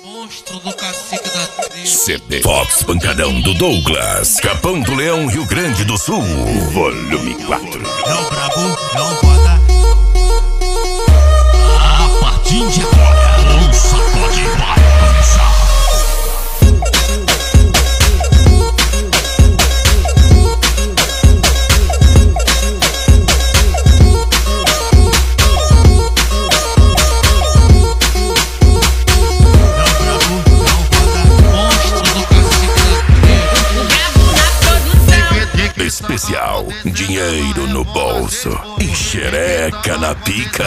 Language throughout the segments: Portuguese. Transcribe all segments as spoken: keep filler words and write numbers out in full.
Monstro do cacique da tribo. C D Fox Pancadão do Douglas, Capão do Leão, Rio Grande do Sul, volume quatro. É o brabo, é o foda. A partir de agora, um sacode para começar. Especial, dinheiro no bolso e xereca na pica.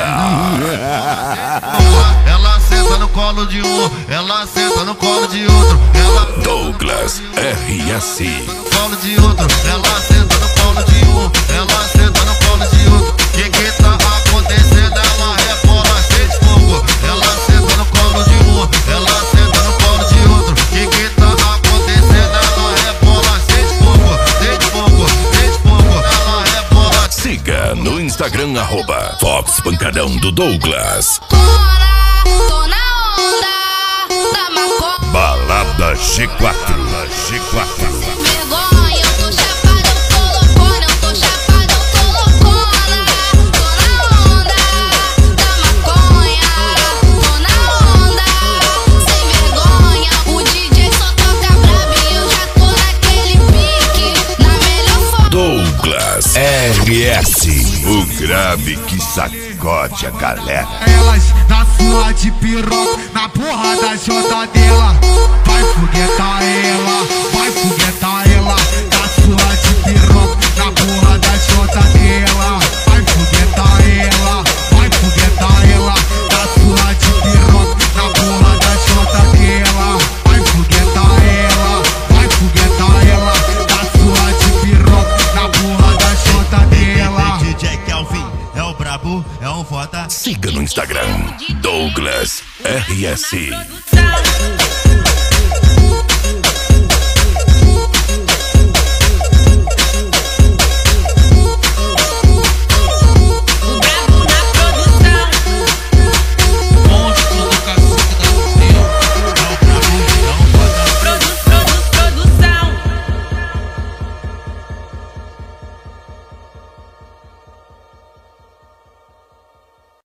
Ela senta no colo de um, ela senta no colo de outro. Ela Douglas R S. no colo de outro, ela senta no colo de um, ela senta no colo de outro. Que que tá acontecendo? Ela rebola cheio de fogo. Ela senta no colo de um, ela senta no colo de outro. Que que tá acontecendo? Ela rebola cheio de fogo, cheio de fogo, cheio de fogo. Ela rebola. Siga no Instagram, arroba Fox Pancadão do Douglas. Tô na onda da maconha. Balada G quatro, G quatro. Vergonha, eu tô chapada, eu tô loucona. Eu tô chapada, eu tô loucona. Tô na onda da maconha. Tô na onda, sem vergonha. O D J só toca brabo e eu já tô naquele pique. Na melhor forma. Douglas R S, o grave que sacode a galera. Elas na sua de piroca, na porra da jota dela. Vai foguetar ela, vai foguetar ela. Na sua de piroca, na porra da jota dela. Vai foguetar ela, vai foguetar ela. Na sua de piroca, na porra da jota dela. Vai foguetar ela, vai foguetar ela. Na sua de piroca, na porra da jota dela. D J Kelvin é o brabo, é um foda. Siga no Instagram, Douglas R S.